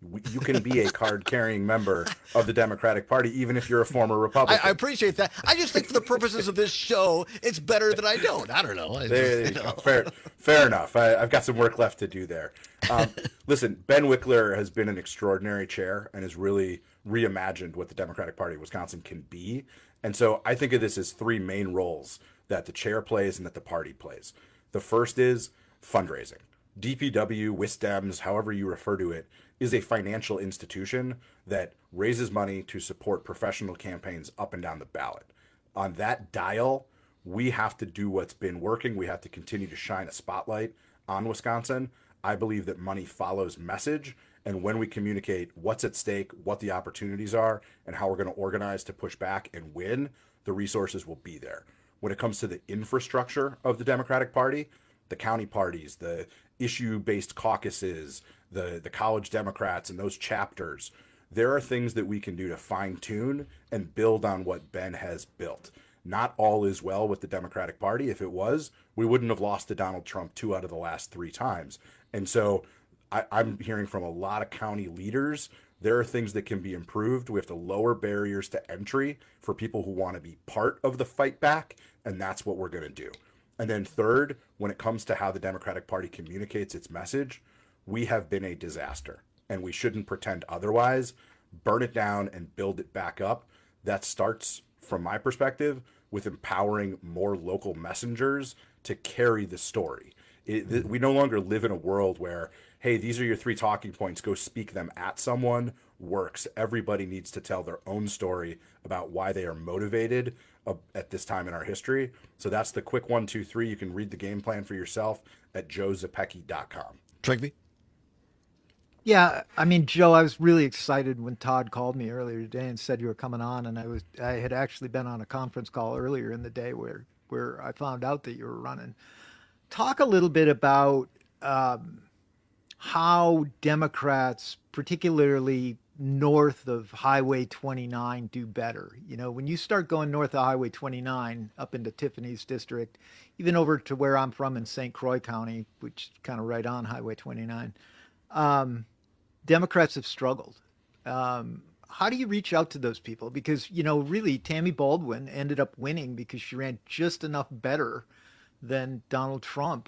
You can be a card-carrying member of the Democratic Party, even if you're a former Republican. I appreciate that. I just think for the purposes of this show, it's better that I don't. I don't know. There you go. Fair enough. I've got some work left to do there. Listen, Ben Wickler has been an extraordinary chair and has really reimagined what the Democratic Party of Wisconsin can be. And so I think of this as three main roles that the chair plays and that the party plays. The first is fundraising. DPW, WisDems, however you refer to it, is a financial institution that raises money to support professional campaigns up and down the ballot. On that dial, we have to do what's been working. We have to continue to shine a spotlight on Wisconsin. I believe that money follows message. And when we communicate what's at stake, what the opportunities are, and how we're going to organize to push back and win, the resources will be there. When it comes to the infrastructure of the Democratic Party, the county parties, the issue-based caucuses, the college Democrats and those chapters, there are things that we can do to fine-tune and build on what Ben has built. Not all is well with the Democratic Party. If it was, we wouldn't have lost to Donald Trump 2 out of the last 3 times. And so I'm hearing from a lot of county leaders, there are things that can be improved. We have to lower barriers to entry for people who want to be part of the fight back, and that's what we're going to do. And then third, when it comes to how the Democratic Party communicates its message, we have been a disaster, and we shouldn't pretend otherwise. Burn it down and build it back up. That starts, from my perspective, with empowering more local messengers to carry the story. We no longer live in a world where, hey, these are your 3 talking points, go speak them at someone, works. Everybody needs to tell their own story about why they are motivated at this time in our history. So that's the quick 1, 2, 3. You can read the game plan for yourself at joezapecki.com. Trigby? Yeah, I mean, Joe, I was really excited when Todd called me earlier today and said you were coming on, and I had actually been on a conference call earlier in the day where I found out that you were running. Talk a little bit about how Democrats, particularly north of Highway 29, do better. You know, when you start going north of Highway 29 up into Tiffany's district, even over to where I'm from in St. Croix County, which is kind of right on Highway 29, Democrats have struggled. How do you reach out to those people? Because, you know, really, Tammy Baldwin ended up winning because she ran just enough better than Donald Trump,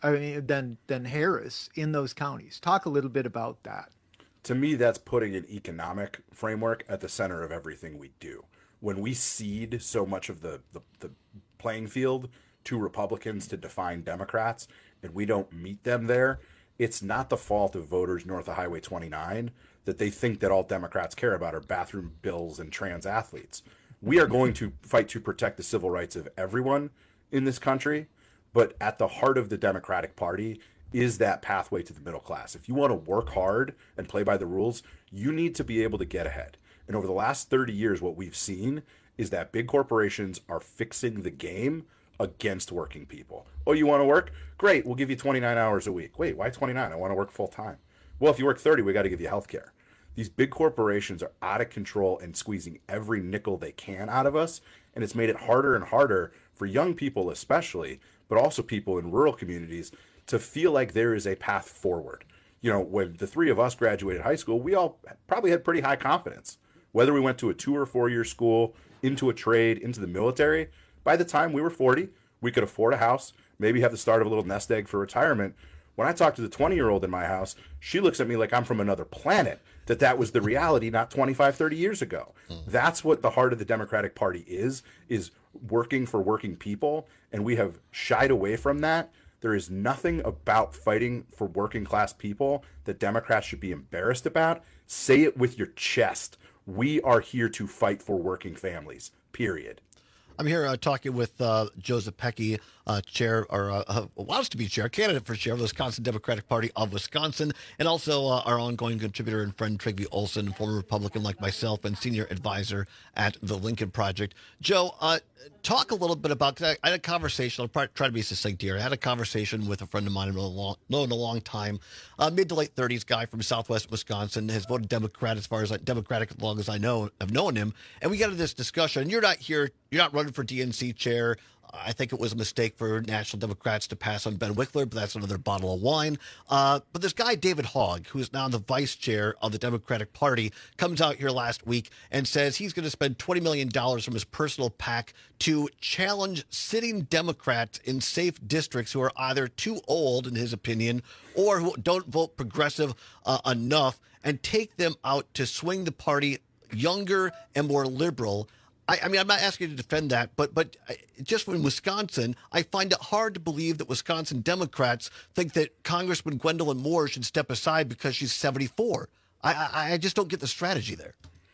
than Harris in those counties. Talk a little bit about that. To me, that's putting an economic framework at the center of everything we do. When we cede so much of the playing field to Republicans to define Democrats, and we don't meet them there, it's not the fault of voters north of Highway 29 that they think that all Democrats care about are bathroom bills and trans athletes. We are going to fight to protect the civil rights of everyone in this country, but at the heart of the Democratic Party is that pathway to the middle class. If you want to work hard and play by the rules, you need to be able to get ahead. And over the last 30 years, what we've seen is that big corporations are fixing the game against working people. Oh, you want to work? Great, we'll give you 29 hours a week. Wait, why 29? I want to work full time. Well, if you work 30, we got to give you health care. These big corporations are out of control and squeezing every nickel they can out of us, and it's made it harder and harder for young people especially, but also people in rural communities to feel like there is a path forward. You know, when the 3 of us graduated high school, we all probably had pretty high confidence. Whether we went to a 2 or 4 year school, into a trade, into the military, by the time we were 40, we could afford a house, maybe have the start of a little nest egg for retirement. When I talk to the 20-year-old in my house, she looks at me like I'm from another planet, that was the reality not 25, 30 years ago. That's what the heart of the Democratic Party is working for working people, and we have shied away from that. There is nothing about fighting for working class people that Democrats should be embarrassed about. Say it with your chest. We are here to fight for working families, period. I'm here talking with Joe Zepecki, chair, or wants to be chair, candidate for chair of the Wisconsin Democratic Party of Wisconsin, and also our ongoing contributor and friend Trygve Olson, former Republican like myself and senior advisor at the Lincoln Project. Joe, talk a little bit about, I had a conversation, I'll try to be succinct here. I had a conversation with a friend of mine I've known a long time, mid to late 30s guy from Southwest Wisconsin, has voted Democrat as far as Democratic as long as I've known him, and we got into this discussion. And you're not running for DNC chair. I think it was a mistake for National Democrats to pass on Ben Wickler, but that's another bottle of wine. But this guy, David Hogg, who is now the vice chair of the Democratic Party, comes out here last week and says he's going to spend $20 million from his personal PAC to challenge sitting Democrats in safe districts who are either too old, in his opinion, or who don't vote progressive enough, and take them out to swing the party younger and more liberal. I mean, I'm not asking you to defend that, but just in Wisconsin, I find it hard to believe that Wisconsin Democrats think that Congressman Gwendolyn Moore should step aside because she's 74. I just don't get the strategy there.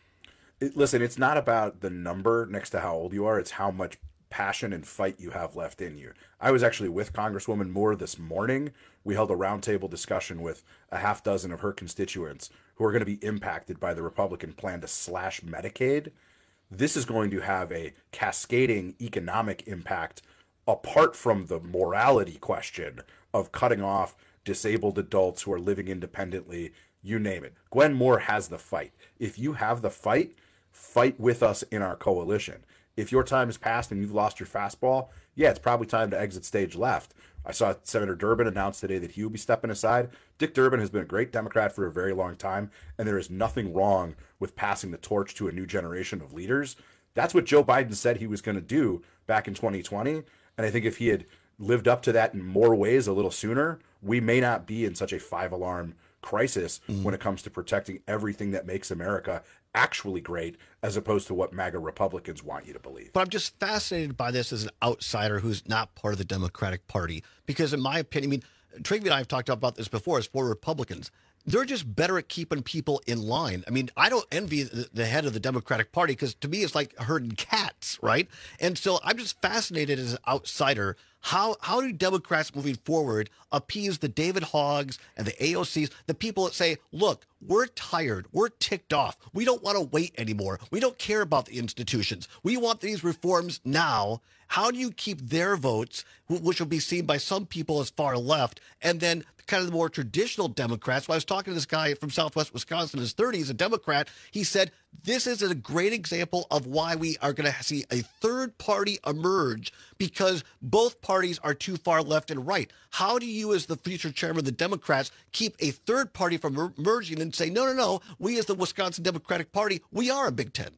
Listen, it's not about the number next to how old you are. It's how much passion and fight you have left in you. I was actually with Congresswoman Moore this morning. We held a roundtable discussion with a half dozen of her constituents who are going to be impacted by the Republican plan to slash Medicaid. This is going to have a cascading economic impact apart from the morality question of cutting off disabled adults who are living independently, you name it. Gwen Moore has the fight. If you have the fight, fight with us in our coalition. If your time has passed and you've lost your fastball, yeah, it's probably time to exit stage left. I saw Senator Durbin announce today that he will be stepping aside. Dick Durbin has been a great Democrat for a very long time, and there is nothing wrong with passing the torch to a new generation of leaders. That's what Joe Biden said he was going to do back in 2020, and I think if he had lived up to that in more ways a little sooner, we may not be in such a five-alarm crisis when it comes to protecting everything that makes America actually great, as opposed to what MAGA Republicans want you to believe. But I'm just fascinated by this as an outsider who's not part of the Democratic Party, because in my opinion, I mean, Trigby and I have talked about this before as for Republicans. They're just better at keeping people in line. I mean, I don't envy the head of the Democratic Party, because to me, it's like herding cats, right? And so I'm just fascinated as an outsider. How do Democrats moving forward appease the David Hoggs and the AOCs, the people that say, look, we're tired, we're ticked off, we don't want to wait anymore, we don't care about the institutions, we want these reforms now. How do you keep their votes, which will be seen by some people as far left, and then kind of the more traditional Democrats? When I was talking to this guy from Southwest Wisconsin in his 30s, a Democrat, he said, this is a great example of why we are going to see a third party emerge, because both parties are too far left and right. How do you, as the future chairman of the Democrats, keep a third party from emerging and say, no, we as the Wisconsin Democratic Party, we are a Big Ten?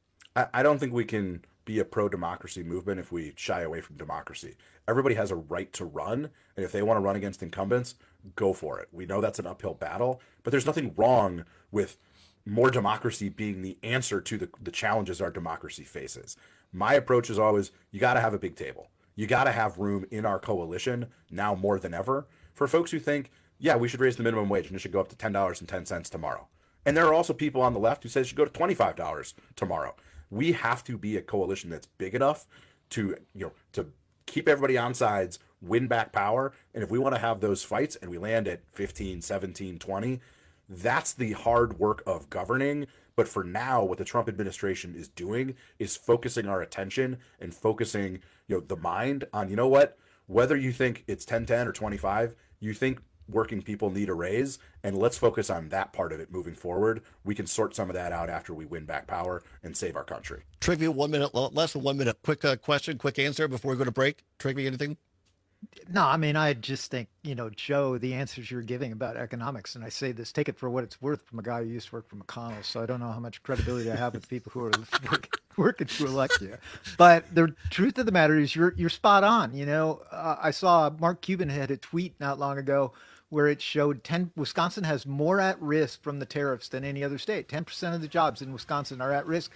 I don't think we can be a pro-democracy movement if we shy away from democracy. Everybody has a right to run, and if they want to run against incumbents, go for it. We know that's an uphill battle, but there's nothing wrong with more democracy being the answer to the challenges our democracy faces. My approach is always, you got to have a big table. You got to have room in our coalition now more than ever for folks who think, yeah, we should raise the minimum wage and it should go up to $10.10 tomorrow. And there are also people on the left who say it should go to $25 tomorrow. We have to be a coalition that's big enough to keep everybody on sides, win back power. And if we want to have those fights and we land at 15, 17, 20, that's the hard work of governing. But for now, what the Trump administration is doing is focusing our attention and focusing, the mind on, whether you think it's 10-10 or 25, you think working people need a raise, and let's focus on that part of it moving forward. We can sort some of that out after we win back power and save our country. Trivia, 1 minute, less than 1 minute. Quick question, quick answer before we go to break. Trivia, anything? No, I mean, I just think, Joe, the answers you're giving about economics, and I say this, take it for what it's worth from a guy who used to work for McConnell, so I don't know how much credibility I have with people who are working to elect you. But the truth of the matter is you're spot on. I saw Mark Cuban had a tweet not long ago where it showed Wisconsin has more at risk from the tariffs than any other state. 10% of the jobs in Wisconsin are at risk.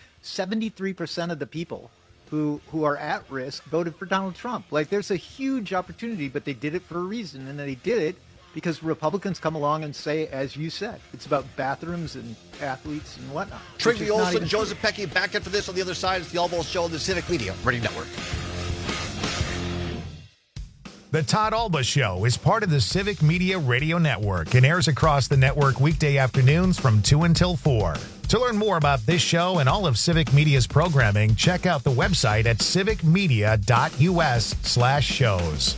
73% of the people who are at risk voted for Donald Trump. Like, there's a huge opportunity, but they did it for a reason, and they did it because Republicans come along and say, as you said, it's about bathrooms and athletes and whatnot. Trigby Olson, Joseph Pecky, back after this on the other side. It's the All Balls Show on the Civic Media Radio Network. The Todd Alba Show is part of the Civic Media Radio Network and airs across the network weekday afternoons from 2 until 4. To learn more about this show and all of Civic Media's programming, check out the website at civicmedia.us/shows.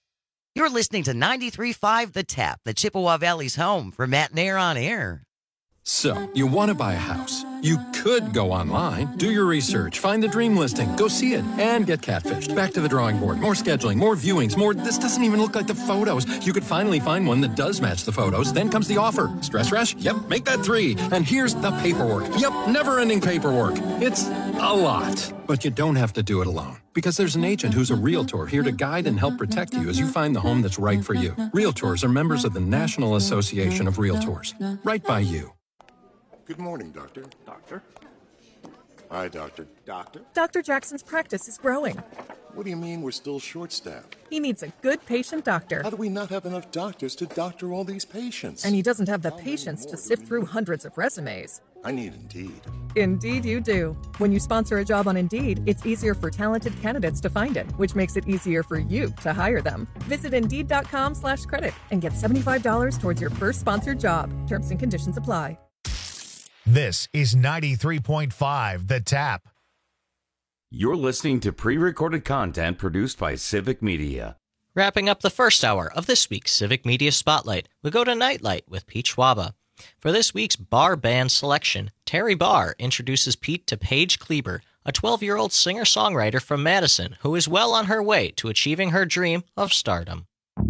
You're listening to 93.5 The Tap, the Chippewa Valley's home for Matt Nair on Air. So, you want to buy a house. You could go online, do your research, find the dream listing, go see it, and get catfished. Back to the drawing board. More scheduling, more viewings, more... This doesn't even look like the photos. You could finally find one that does match the photos. Then comes the offer. Stress rush? Yep, make that 3. And here's the paperwork. Yep, never-ending paperwork. It's a lot. But you don't have to do it alone. Because there's an agent who's a realtor here to guide and help protect you as you find the home that's right for you. Realtors are members of the National Association of Realtors. Right by you. Good morning, Doctor. Doctor? Hi, Doctor. Doctor? Dr. Jackson's practice is growing. What do you mean we're still short-staffed? He needs a good patient doctor. How do we not have enough doctors to doctor all these patients? And he doesn't have the patience to sift through hundreds of resumes. I need Indeed. Indeed you do. When you sponsor a job on Indeed, it's easier for talented candidates to find it, which makes it easier for you to hire them. Visit Indeed.com/credit and get $75 towards your first sponsored job. Terms and conditions apply. This is 93.5 The Tap. You're listening to pre-recorded content produced by Civic Media. Wrapping up the first hour of this week's Civic Media Spotlight, we go to Nightlight with Pete Schwaba. For this week's bar band selection, Terry Barr introduces Pete to Paige Kleber, a 12-year-old singer-songwriter from Madison who is well on her way to achieving her dream of stardom.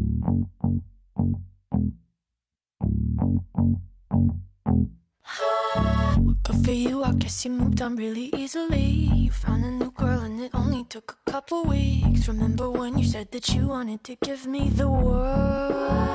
Good for you, I guess you moved on really easily. You found a new girl and it only took a couple weeks. Remember when you said that you wanted to give me the world?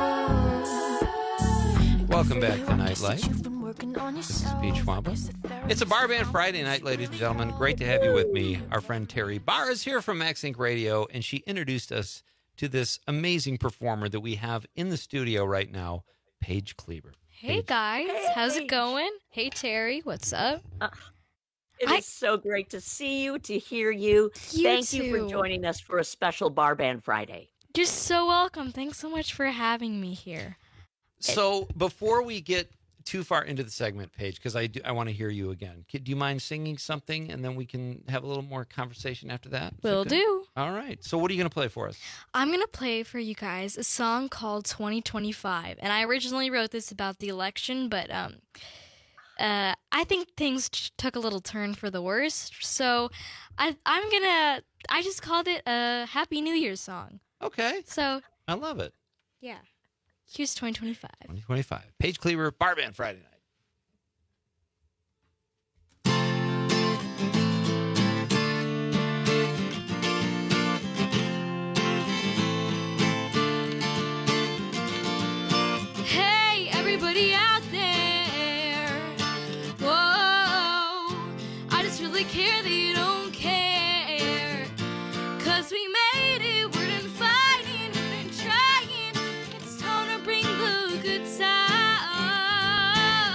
Welcome back to Nightlight. This is Pete Schwaba. It's a Bar Band Friday night, ladies and gentlemen. Great to have you with me. Our friend Terry Barr is here from Max Inc. Radio, and she introduced us to this amazing performer that we have in the studio right now, Paige Kleber. Hey guys, how's it going? Hey Terry, what's up? It is so great to see you, to hear you. Thank you for joining us for a special Bar Band Friday. You're so welcome. Thanks so much for having me here. So before we get too far into the segment, Paige, because I want to hear you again. Do you mind singing something, and then we can have a little more conversation after that? Will do. All right. So what are you going to play for us? I'm going to play for you guys a song called 2025. And I originally wrote this about the election, but I think things took a little turn for the worse. So I just called it a Happy New Year's song. Okay. So I love it. Yeah. Here's 2025. 2025. Paige Kleber, Bar Band Friday night. Hey, everybody out there. Whoa. I just really care that you don't care. 'Cause we made it. We're done fighting. We're done trying. It's time to bring the good side.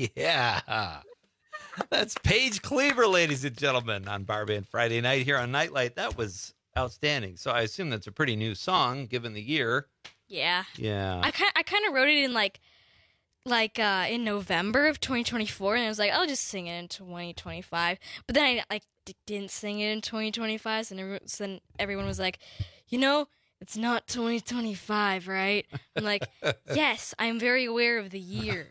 Yeah. That's Paige Cleaver, ladies and gentlemen, on Bar Band Friday night here on Nightlight. That was outstanding. So I assume that's a pretty new song, given the year. Yeah. Yeah. I kind of wrote it in in November of 2024, and I was like, I'll just sing it in 2025. But then I didn't sing it in 2025, so then everyone was like, it's not 2025, right? I'm like, yes, I'm very aware of the year.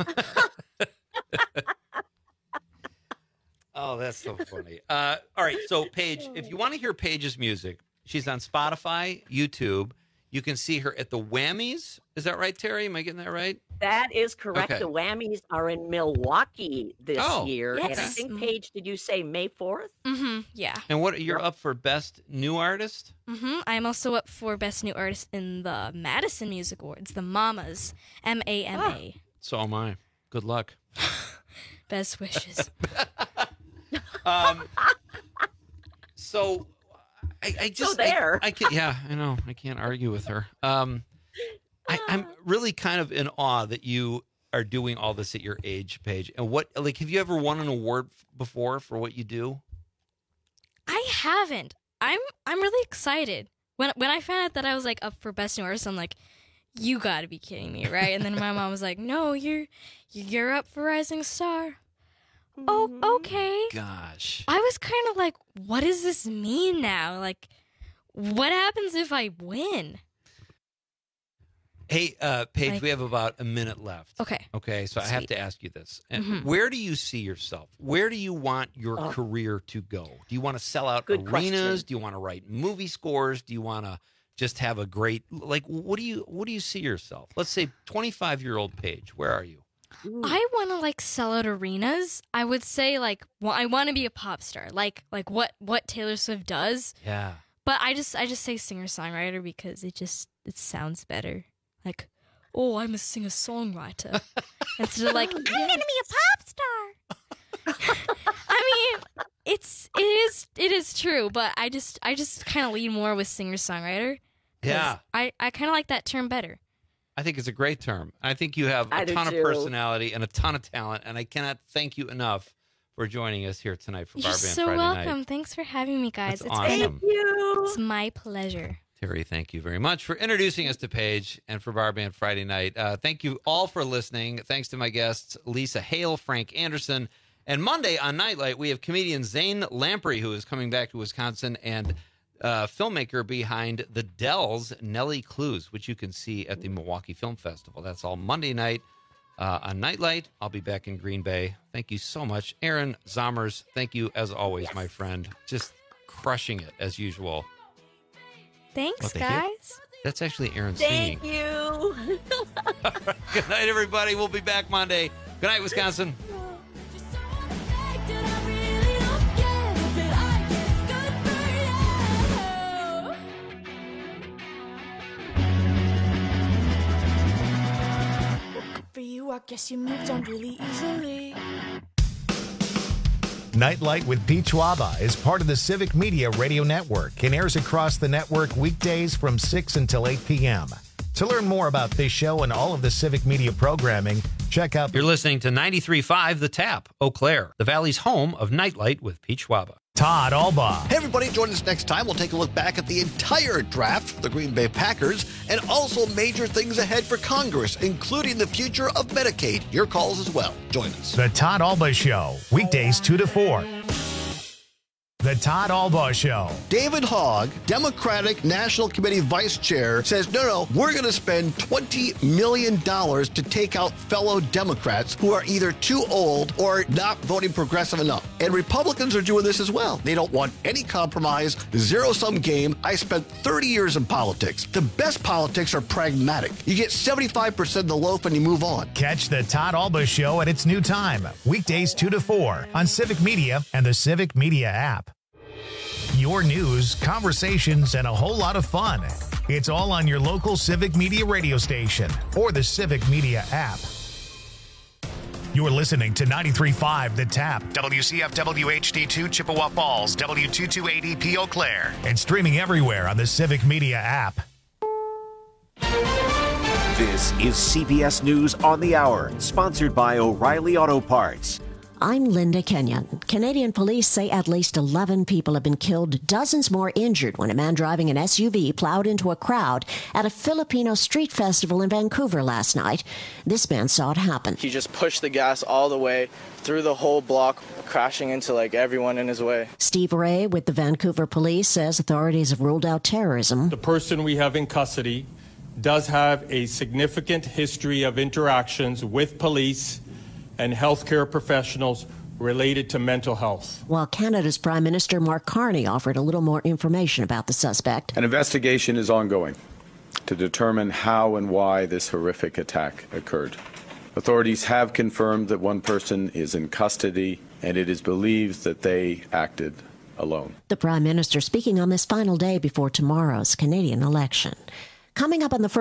Oh, that's so funny. All right, so Paige, if you want to hear Paige's music, she's on Spotify, YouTube. You can see her at the Whammies. Is that right, Terry? Am I getting that right? That is correct. Okay. The Whammies are in Milwaukee this year. Yes. And I think, Paige, did you say May 4th? Mm-hmm, yeah. And you're up for Best New Artist? Mm-hmm. I'm also up for Best New Artist in the Madison Music Awards, the Mamas, MAMA. So am I. Good luck. Best wishes. So I just there. I can't, yeah, I know. I can't argue with her. I'm really kind of in awe that you are doing all this at your age, Paige. And have you ever won an award before for what you do? I haven't. I'm really excited. When I found out that I was up for Best New Artist, I'm like, you got to be kidding me, right? And then my mom was like, no, you're up for Rising Star. Oh, okay. Gosh. I was kind of like, what does this mean now? Like, what happens if I win? Hey, Paige, we have about a minute left. Okay. Okay, so I have to ask you this. Mm-hmm. Where do you see yourself? Where do you want your career to go? Do you want to sell out arenas? Question. Do you want to write movie scores? Do you want to just have a great, what do you see yourself? Let's say 25-year-old Paige, where are you? I want to sell out arenas. I would say I want to be a pop star, like what Taylor Swift does. Yeah. But I just say singer-songwriter because it sounds better. I'm a singer-songwriter instead of I'm gonna be a pop star. I mean, it is true, but I just kind of lean more with singer-songwriter. Yeah. I kind of like that term better. I think it's a great term. I think you have a ton of personality and a ton of talent, and I cannot thank you enough for joining us here tonight for Bar Band You're so Friday welcome. night. Thanks for having me, guys. That's awesome. Thank you. It's my pleasure. Terry, thank you very much for introducing us to Paige and for Bar Band Friday night. Thank you all for listening. Thanks to my guests, Lisa Hale, Frank Anderson. And Monday on Nightlight, we have comedian Zane Lamprey, who is coming back to Wisconsin, and filmmaker behind The Dells, Nellie Clues, which you can see at the Milwaukee Film Festival. That's all Monday night on Nightlight. I'll be back in Green Bay. Thank you so much. Aaron Zommers, thank you as always, my friend. Just crushing it as usual. Thanks, guys. That's actually Aaron singing. Thank you. Good night, everybody. We'll be back Monday. Good night, Wisconsin. For you, I guess you moved on really easily. Nightlight with Pete Schwaba is part of the Civic Media Radio Network and airs across the network weekdays from 6 until 8 p.m. To learn more about this show and all of the Civic Media programming, check out... You're listening to 93.5 The Tap, Eau Claire, the Valley's home of Nightlight with Pete Schwaba. Todd Albaugh. Hey, everybody, join us next time. We'll take a look back at the entire draft for the Green Bay Packers and also major things ahead for Congress, including the future of Medicaid. Your calls as well. Join us. The Todd Albaugh Show, weekdays 2 to 4. The Todd Albaugh Show. David Hogg, Democratic National Committee Vice Chair, says, no, we're going to spend $20 million to take out fellow Democrats who are either too old or not voting progressive enough. And Republicans are doing this as well. They don't want any compromise, zero-sum game. I spent 30 years in politics. The best politics are pragmatic. You get 75% of the loaf and you move on. Catch the Todd Albaugh Show at its new time, weekdays 2 to 4 on Civic Media and the Civic Media app. Your news, conversations, and a whole lot of fun. It's all on your local Civic Media radio station or the Civic Media app. You're listening to 93.5 The Tap, WCFW HD2 Chippewa Falls, W2280P Eau Claire, and streaming everywhere on the Civic Media app. This is CBS News on the Hour, sponsored by O'Reilly Auto Parts. I'm Linda Kenyon. Canadian police say at least 11 people have been killed, dozens more injured when a man driving an SUV plowed into a crowd at a Filipino street festival in Vancouver last night. This man saw it happen. He just pushed the gas all the way through the whole block, crashing into everyone in his way. Steve Ray with the Vancouver Police says authorities have ruled out terrorism. The person we have in custody does have a significant history of interactions with police and healthcare professionals related to mental health. While Canada's Prime Minister Mark Carney offered a little more information about the suspect. An investigation is ongoing to determine how and why this horrific attack occurred. Authorities have confirmed that one person is in custody, and it is believed that they acted alone. The Prime Minister speaking on this final day before tomorrow's Canadian election. Coming up on the first